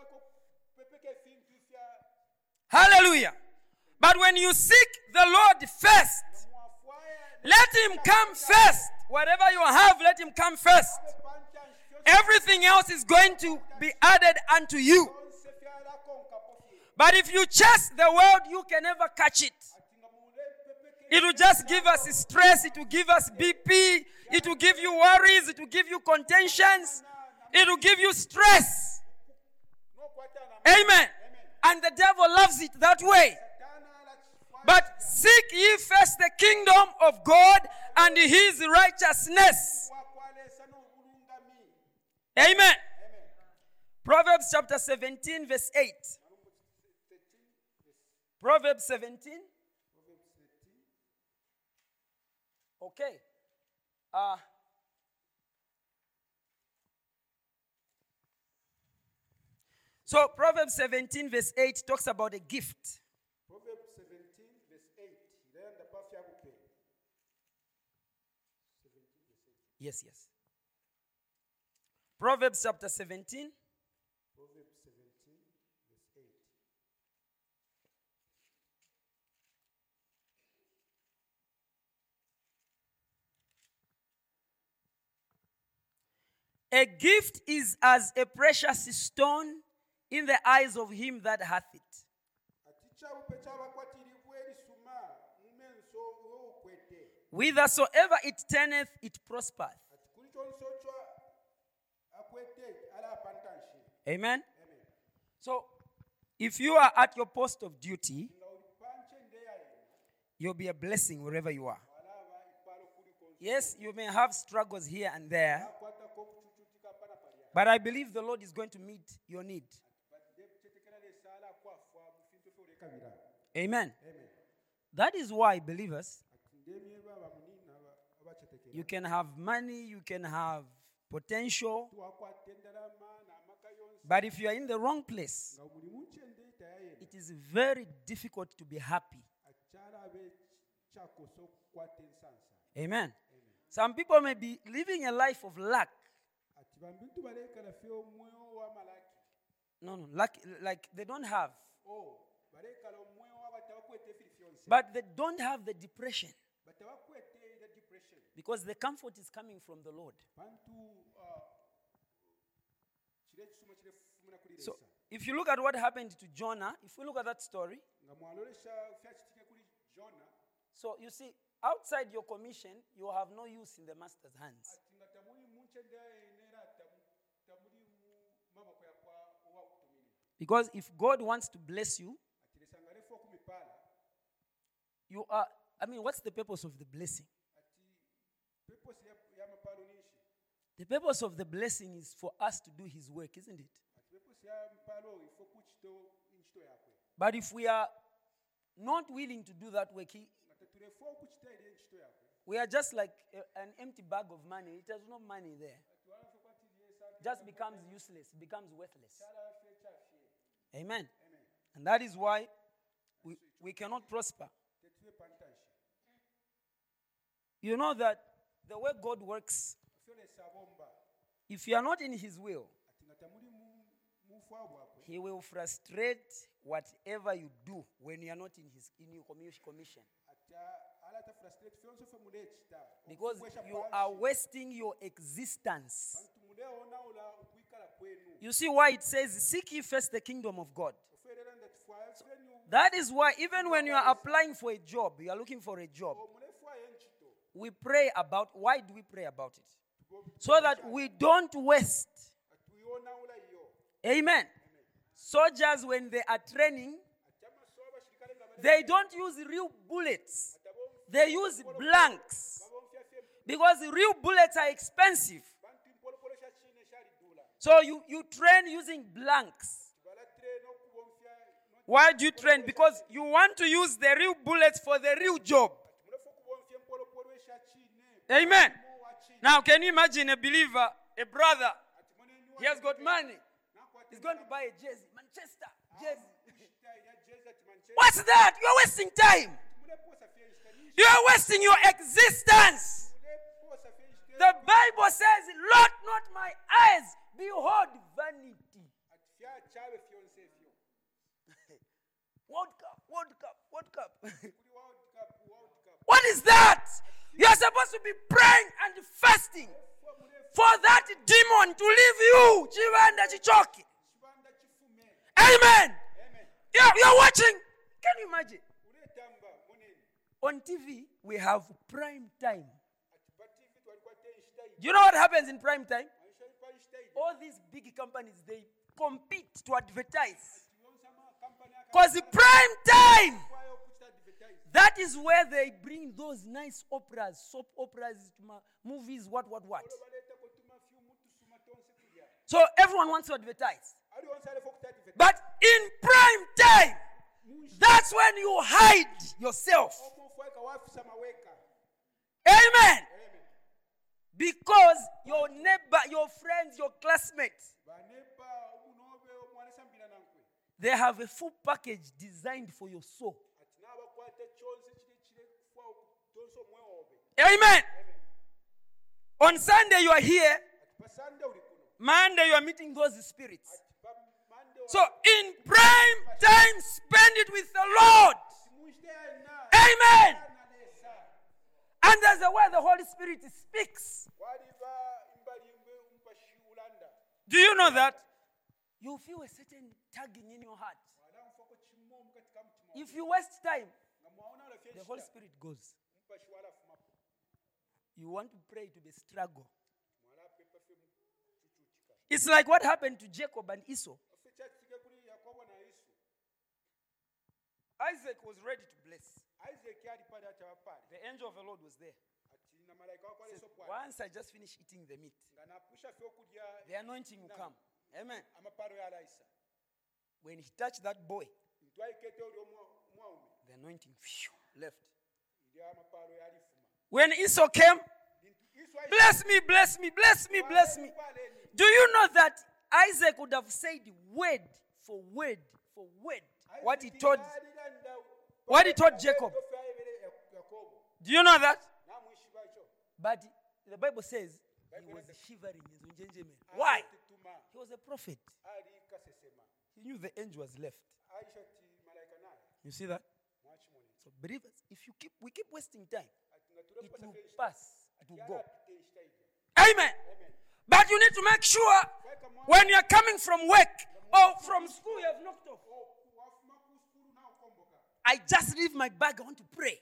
Hallelujah. But when you seek the Lord first, let him come first. Whatever you have, let him come first. Everything else is going to be added unto you. But if you chase the world, you can never catch it. It will just give us stress. It will give us BP. It will give you worries. It will give you contentions. It will give you stress. Amen. And the devil loves it that way. But seek ye first the kingdom of God and his righteousness. Amen. Proverbs chapter 17 verse 8. Proverbs 17. Okay. So Proverbs 17 verse 8 talks about a gift. Proverbs 17 verse 8. Yes. Proverbs chapter 17. Proverbs 17 verse 8. A gift is as a precious stone in the eyes of him that hath it. Whithersoever it turneth, it prospereth. Amen. So, if you are at your post of duty, you'll be a blessing wherever you are. Yes, you may have struggles here and there, but I believe the Lord is going to meet your need. Amen. That is why, believers, you can have money, you can have potential, but if you are in the wrong place, it is very difficult to be happy. Amen. Some people may be living a life of lack. No, like they don't have. But they don't have the depression. Because the comfort is coming from the Lord. So, if you look at what happened to Jonah, if we look at that story, so you see, outside your commission, you have no use in the master's hands. Because if God wants to bless you, you are, what's the purpose of the blessing? The purpose of the blessing is for us to do his work, isn't it? But if we are not willing to do that work, we are just like an empty bag of money. It has no money there. Just becomes useless, becomes worthless. Amen. And that is why we cannot prosper. You know that the way God works, if you are not in his will, he will frustrate whatever you do when you are not in your commission. Because you are wasting your existence. You see why it says, seek ye first the kingdom of God. So that is why even when you are applying for a job, you are looking for a job, we pray about, why do we pray about it? So that we don't waste. Amen. Soldiers, when they are training, they don't use real bullets. They use blanks. Because real bullets are expensive. So you train using blanks. Why do you train? Because you want to use the real bullets for the real job. Amen. Now, can you imagine a believer, a brother, he has got money. He's going to buy a jersey. Manchester jersey. What's that? You're wasting time. You're wasting your existence. The Bible says, let not my eyes behold vanity. ati fyakyaba fyonse efyo World Cup, World Cup, World Cup. kuli world cup What is that? You are supposed to be praying and fasting for that demon to leave you. Chivanda chichoki. kibanda kifume Amen. amen You're watching. Can you imagine? uletamba munene On TV, we have prime time. ati bativi twalikuwa tenshitaidi Do you know what happens in prime time? maisha palishitaidi All these big companies, they compete to advertise. yonsama kampani Because prime time, akwayo okuta advertise that is where they bring those nice operas, soap operas, movies, what. olwo baleeta kutuma fyu mutusuma tonse tulya So everyone wants to advertise. ali wonse alefo okuta advertise But in prime time, that's when you hide yourself. omufweka wafisa maweka Amen. amen Because your neighbor, your friends, your classmates, banepa obunobe omwanisa mbira nankwe they have a full package designed for your soul. ati n'abakwata kyonse kiri kufa tonse omwewobe Amen. On Sunday, you are here. ati basande uli kuno Monday, you are meeting those spirits. ati bamande So in prime time, spend it with the Lord. simunshite yena Amen. nalesa And there's a way the Holy Spirit speaks. waliba imbalimbe umpashi ulanda Do you know that? You feel a certain tugging in your heart. wala mfoko chimomu katika mtima If you waste time, nga mwaona alafye the Holy Spirit goes. umpashi wala fumapo You want to pray to the struggle. mwala pepa fe chuchuchika It's like what happened to Jacob and Esau. afe kyakike kuli yakobo na yesu Isaac was ready to bless. isaac ali pale atawapale The angel of the Lord was there. ati na malaika wakwale Says, sopwala once I just finish eating the meat, nga napusha fyokulya the anointing will come. Amen. amapalo yalaisa When he touched that boy, ntwaikete oli omwaume the anointing left. ndi amapalo yalifuma When Esau came, bless me, bless me, bless me, bless me. Do you know that Isaac would have said word for word for word what he told Jacob? Do you know that? But the Bible says he was shivering. Why? He was a prophet. He knew the angel was left. You see that? So believers, if we keep wasting time, it will pass. It will go. Amen. But you need to make sure when you're coming from work or from school, you have knocked off. I just leave my bag. I want to pray.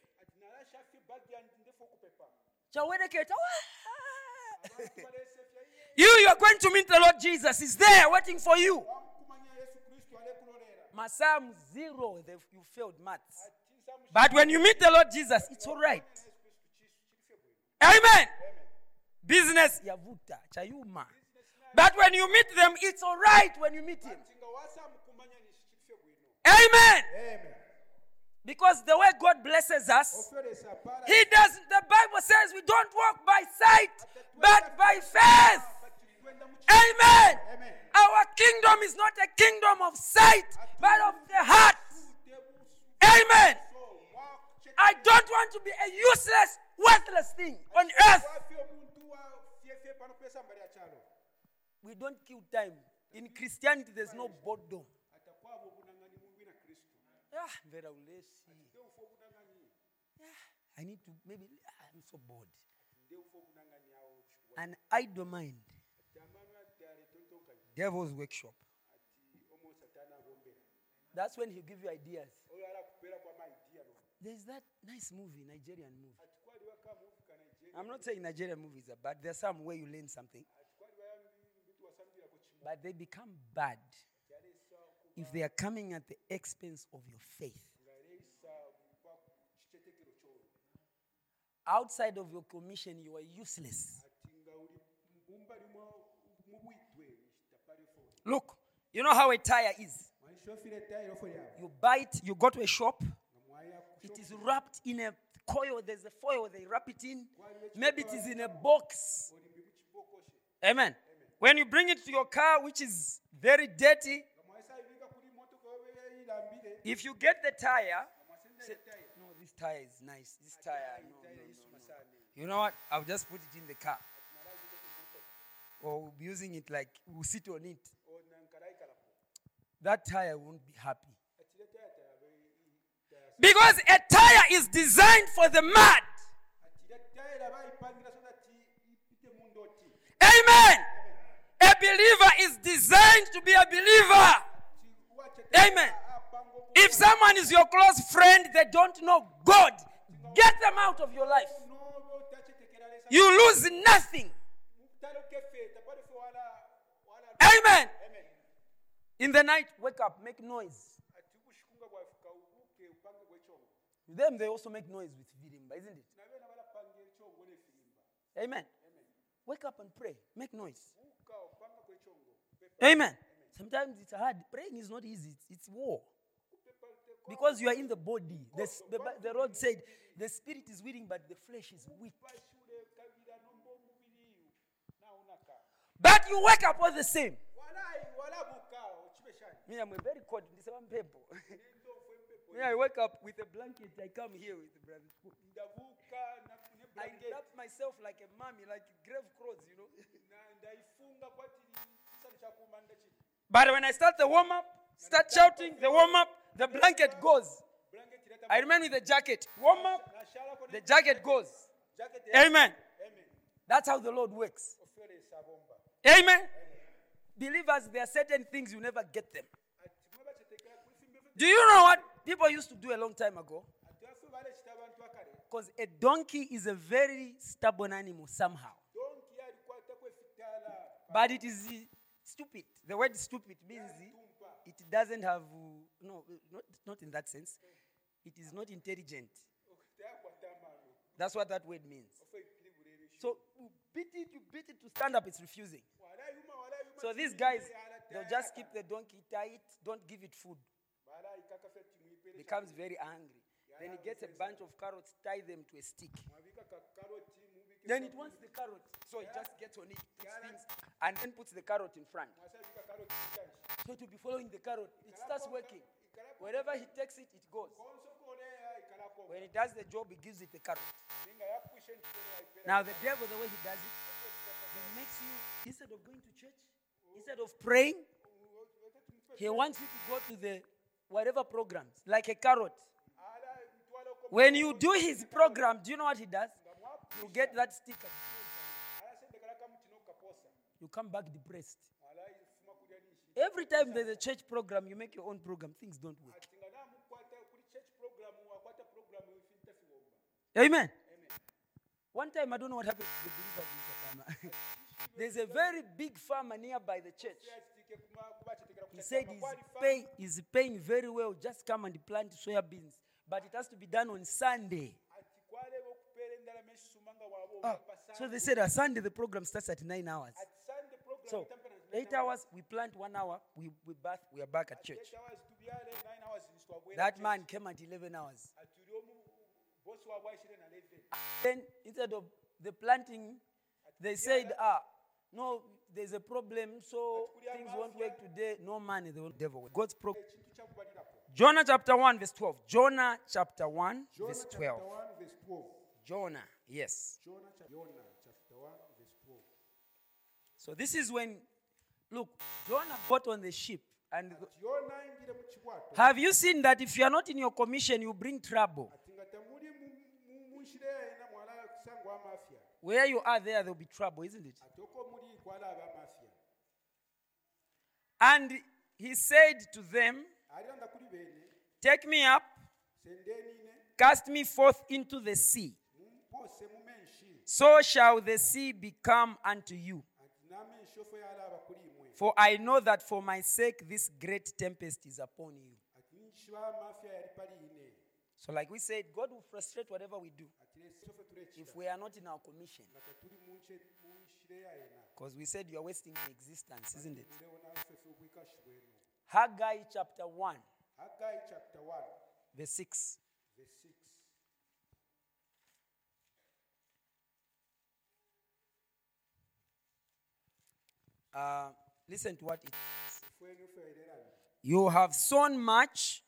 You are going to meet the Lord Jesus. He's there waiting for you. Masam 0, you failed maths. But when you meet the Lord Jesus, it's all right. Amen. Business, yavuta, chayuma. But when you meet them, it's all right when you meet him. Amen. Because the way God blesses us, He doesn't. The Bible says we don't walk by sight, but by faith. Amen. Our kingdom is not a kingdom of sight, but of the heart. Amen. I don't want to be a useless, worthless thing on earth. We don't kill time. In Christianity, there's no boredom. I need to, I'm so bored. An idle mind. Devil's workshop. That's when he'll give you ideas. There's that nice movie, Nigerian movie. I'm not saying Nigerian movies are bad. There's some where you learn something. But they become bad if they are coming at the expense of your faith. Outside of your commission, you are useless. Look, you know how a tire is? You buy it, you go to a shop, it is wrapped in a coil, there's a foil, they wrap it in. Maybe it is in a box. Amen. When you bring it to your car, which is very dirty, if you get the tire, say, no, this tire is nice. This tire, no. You know what? I'll just put it in the car. or we'll be using it like we'll sit on it, onankalayikalako that tire won't be happy. atire tayata Because a tire is designed for the mud. atire tayera bayipangira so that ipite mundoti Amen. A believer is designed to be a believer. Amen. If someone is your close friend, they don't know God, get them out of your life. You lose nothing. Amen. In the night, wake up, make noise. Them, they also make noise with virimba, isn't it? Amen. Wake up and pray. Make noise. Amen. Sometimes it's hard. Praying is not easy. It's war. Because you are in the body. The Lord said, the spirit is willing, but the flesh is weak. But you wake up all the same. Me, I'm a very cold. Me, I wake up with a blanket. I come here with the brother. I wrap myself like a mummy, like grave clothes, you know. But when I start the warm-up, start shouting, the warm-up, the blanket goes. I remain with the jacket. Warm-up, the jacket goes. Amen. That's how the Lord works. Amen. Believers, there are certain things you never get them. Do you know what people used to do a long time ago? Because a donkey is a very stubborn animal somehow. But it is stupid. The word stupid means it doesn't have, no, not in that sense. It is not intelligent. That's what that word means. So you beat it to stand up, it's refusing. So these guys, they'll just keep the donkey tight, don't give it food. Becomes very angry. Then he gets a bunch of carrots, tie them to a stick. Then it wants the carrot, so it just gets on it, puts things, and then puts the carrot in front. So to be following the carrot, it starts working. Wherever he takes it, it goes. When he does the job, he gives it the carrot. Now the devil, the way he does it, he makes you, instead of going to church, instead of praying, he wants you to go to the whatever programs, like a carrot. When you do his program, do you know what he does? You get that sticker. You come back depressed. Every time there's a church program, you make your own program, things don't work. Amen. One time, I don't know what happened to the believers in Sakama. There's a very big farmer nearby the church. He said he's paying very well. Just come and plant soya beans. But it has to be done on Sunday. So they said on Sunday the program starts at 9 hours. So 8 hours, we plant 1 hour, we bath, we are back at church. That man came at 11 hours. Then instead of the planting, they said, no, there's a problem, so things won't work today. No money, the devil. God's program. Jonah chapter 1, verse 12. Jonah chapter 1, verse 12. Jonah, yes. Jonah chapter 1, verse 12. So this is when, look, Jonah got on the ship. And have you seen that if you are not in your commission, you bring trouble? Where you are there will be trouble, isn't it? And he said to them, take me up, cast me forth into the sea. So shall the sea become unto you. For I know that for my sake this great tempest is upon you. So like we said, God will frustrate whatever we do if we are not in our commission. Because we said you are wasting your existence, isn't it? Haggai chapter 1, verse 6. Listen to what it says. You have sown much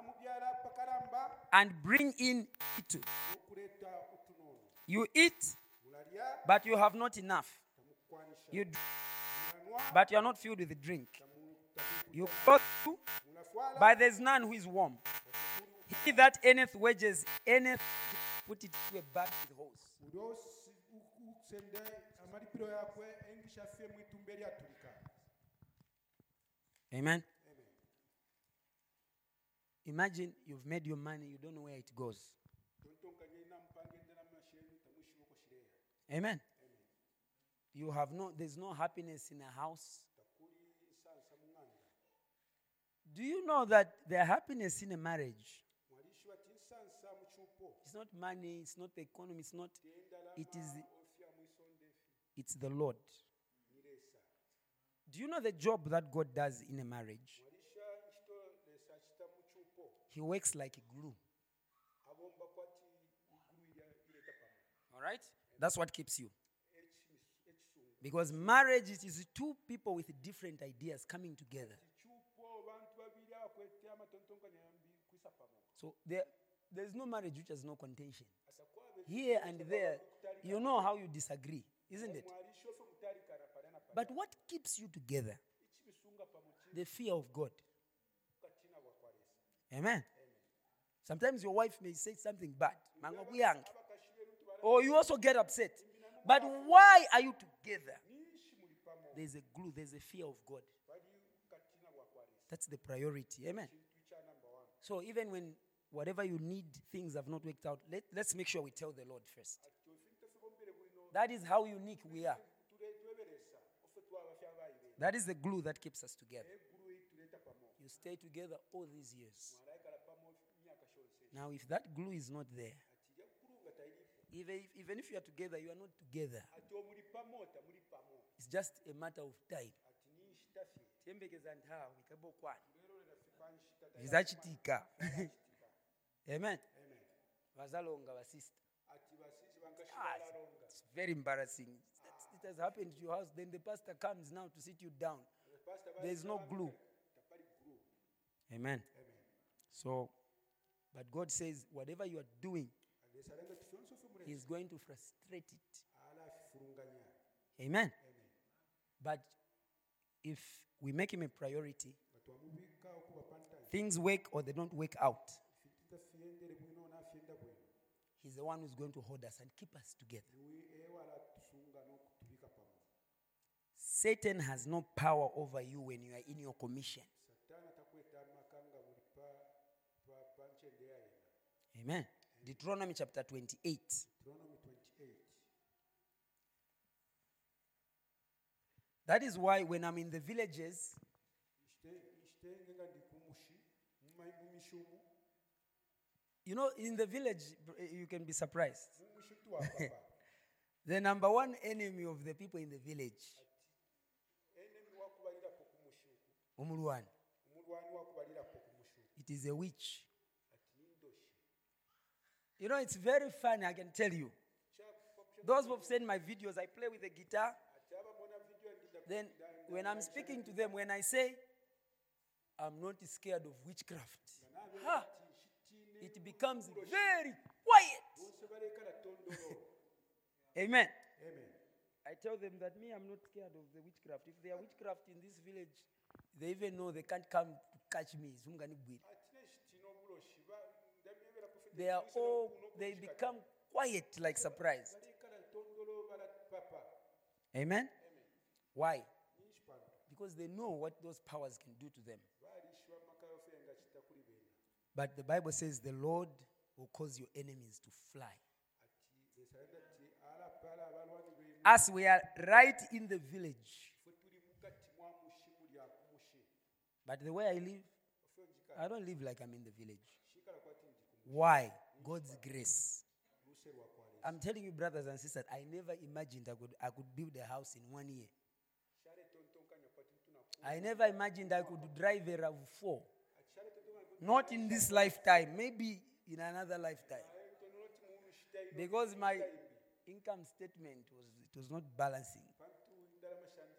and bring in little. You eat, but you have not enough. You drink, munanywa but you are not filled with the drink. You tamu- go through, munafwala but there's none who is warm. He that earneth wages, earneth, put it to a bag with hose. buli usende amalipiro yakwe engisha fye mwitumba eryatulika. Amen. Imagine you've made your money, you don't know where it goes. tontonkanye ina mpanga endera mashenu tamushiboko shireya Amen. You have there's no happiness in a house. takuli sansa mung'anda Do you know that the happiness in a marriage, mwalishi wati nsansa muchupo it's not money, it's not the economy, it's not, tendalama it is ofya mwisondefi it's the Lord. niresa Do you know the job that God does in a marriage? mwalisha nchito lesa chita muchupo He works like glue. abomba kwati iguru ileta pamo All right? That's what keeps you. echisungu Because marriage is two people with different ideas coming together. chichupo bantu babiri akwete amatontonkanye yambi kwisa pamo So there's no marriage which has no contention. asakwabe Here and there, you know how you disagree, isn't it? mwalisha ofe mutarikana parana But what keeps you together? ichibisunga pamo The fear of God. chikatina bwakwaresa Amen. Sometimes your wife may say something bad. Mangokuyanga. abakashibe lutu bara Or you also get upset. But why are you together? nishi muli pamo There's a glue, there's a fear of God. bali katina bwakwaresa That's the priority. Amen. chintu cha number 1 So even when whatever you need, things have not worked out, let's make sure we tell the Lord first. tofinte fibombere bulino That is how unique we are. tweberesa ofe twabafya abayire That is the glue that keeps us together. eguru ituleta pamo You stay together all these years. mwalaikala pamo myaka shonse Now, if that glue is not there, ati eguru nga tailipo even if you are together, you are not together. ati omuli pamo tamuli pamo It's just a matter of time. ati ninshitafye Tiyembekeza nthawi ikabokwana. lero fipanshita Vizachitika. Amen. amen Vazalonga vasista. ati basisi bankashibalaronga It's very embarrassing. It has happened to your house. Then the pastor comes now to sit you down. pastor There is no glue. tapali glue Amen. amen So, but God says, whatever you are doing, adesalenga tifyonso fumure He's going to frustrate it. ala furunganya Amen. amen But if we make Him a priority, batwamubika okuba pantime things work or they don't work out. fitita fiendere bwino nafyenda bwino He's the one who's going to hold us and keep us together. niwe ewala tusunga n'okutubika pamo Satan has no power over you when you are in your commission. satani atakweta amakanga buli pancende yayena Amen. Deuteronomy chapter 28. Deuteronomy 28 That is why when I'm in the villages, ishitenge nga ndi kumushi mumishumu you know, in the village, you can be surprised. mumushi tuwapapa The number one enemy of the people in the village, enemi wakubalirapo kumushi uku Umulwan, omulwani wakubalirapo kumushi uku it is a witch. ati nindoshi You know, it's very funny, I can tell you. Those who have seen my videos, I play with the guitar. ati abamona video ndida Then when I'm speaking to them, when I say, I'm not scared of witchcraft, ha, it becomes very quiet. bose balekala tondolo Amen. amen I tell them that me, I'm not scared of the witchcraft. If there are witchcraft in this village, they even know they can't come to catch me. Zunganibwira. atine shitino obuloshi ndamyebera kufite They are all, they become quiet like surprise. balekala tondolo balapapa Amen. Why? nishipano Because they know what those powers can do to them. balishwa makayo fenga chitakuli bena But the Bible says the Lord will cause your enemies to fly. ati esaenda ti alapala abalwani benu As we are right in the village. fwe tuli mukati mwa mushi muli akumushi But the way I live, ofe njikala I don't live like I'm in the village. shikala kwati ndi Why? God's grace. kuluse lwakwale I'm telling you, brothers and sisters, I never imagined I could build a house in 1 year. shale tontonkanya kwati ntuna I never imagined I could drive a RAV4. ati shale tontonkanya Not in this lifetime, maybe in another lifetime. tonoti muunu shitaino Because my income statement was not balancing. pantu indala mashani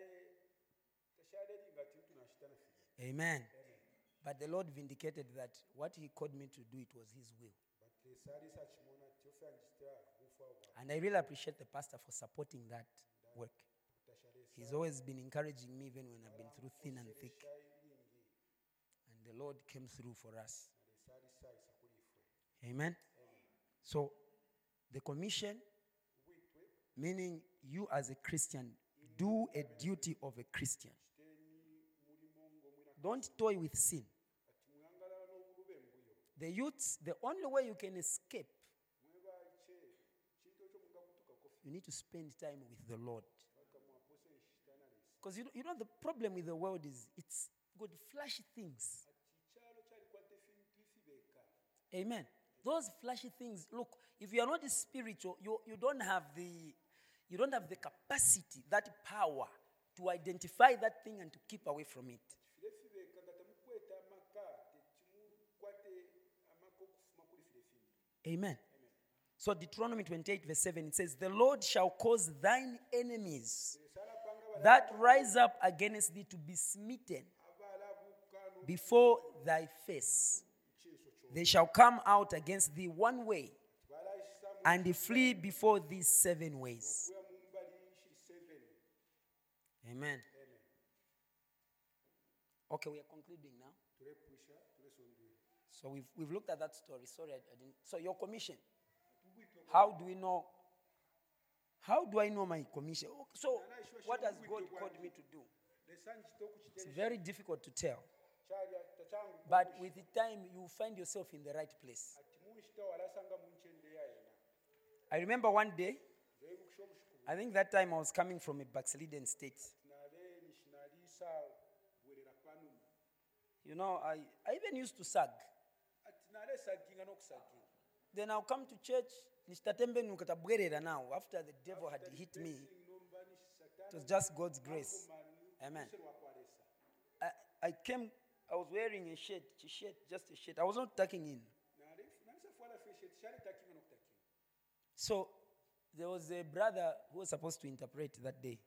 tashale linga ti ntuna shitana fili Amen. But the Lord vindicated that what He called me to do, it was His will. but sali sachimona ti ofe anjita ufa wa And I really appreciate the pastor for supporting that work. He's always been encouraging me even when I've been through thin and thick. And the Lord came through for us. Amen. So the commission, meaning you as a Christian, do a duty of a Christian. Don't toy with sin. The youths, the only way you can escape, you need to spend time with the Lord. Because you know the problem with the world is it's got flashy things. Amen. Those flashy things, look, if you are not spiritual, you don't have the capacity, that power to identify that thing and to keep away from it. Amen. So Deuteronomy 28 verse 7, it says, the Lord shall cause thine enemies that rise up against thee to be smitten before thy face. They shall come out against thee one way, and flee before thee 7 ways. Amen. Okay, we are concluding now. So we've looked at that story. Sorry, I didn't. So your commission. How do we know? How do I know my commission? So what has God called me to do? It's very difficult to tell. But with the time, you find yourself in the right place. I remember one day, I think that time I was coming from a backslidden state. You know, I even used to sag. Then I'll come to church, now, after the devil had hit me. It was just God's grace. Amen. I was wearing a shirt, just a shirt. I was not tucking in. So there was a brother who was supposed to interpret that day.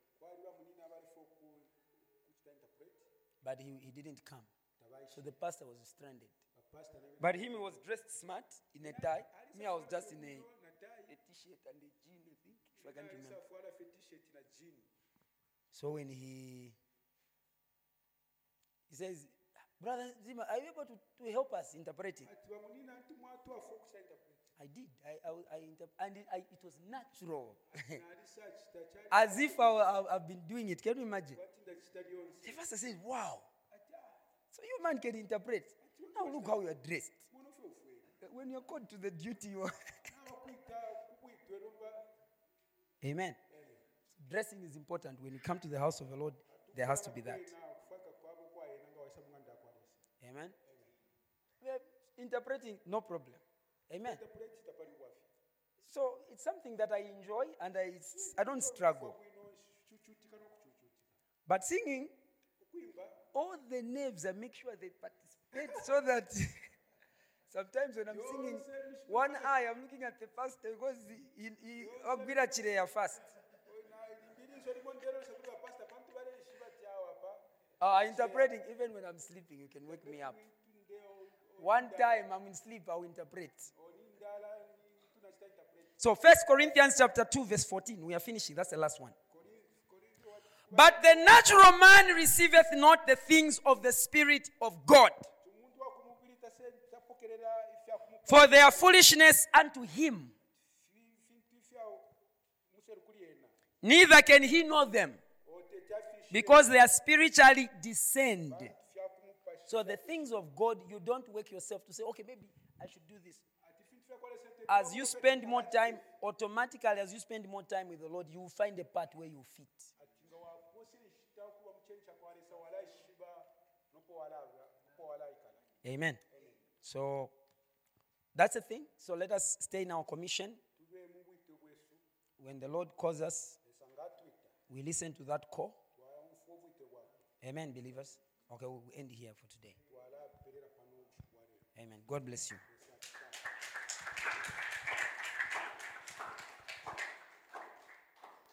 But he didn't come. So the pastor was stranded. But him was dressed smart in a tie. Me, I was just in a t-shirt and a jean, I think, if I can't remember. So when he says, Brother Zima, are you able to help us interpreting? I did. And it was natural. As if I've been doing it. Can you imagine? The pastor said, wow. So you man can interpret. Now look how you are dressed. When you're called to the duty, you are. Amen. Dressing is important. When you come to the house of the Lord, there has to be that. Amen. Interpreting, no problem. Amen. So it's something that I enjoy and I don't struggle. But singing, all the nerves, I make sure they participate so that sometimes when I'm singing, one eye, I'm looking at the pastor because he first. Interpreting, even when I'm sleeping, you can wake me up. One time I'm in sleep, I'll interpret. So 1 Corinthians chapter 2, verse 14. We are finishing. That's the last one. But the natural man receiveth not the things of the Spirit of God, for they are foolishness unto him. Neither can he know them, because they are spiritually discerned. So the things of God, you don't wake yourself to say, okay, maybe I should do this. As you spend more time, automatically as you spend more time with the Lord, you will find a part where you fit. Amen. So that's the thing. So let us stay in our commission. When the Lord calls us, we listen to that call. Amen, believers. Okay, we'll end here for today. Amen. God bless you.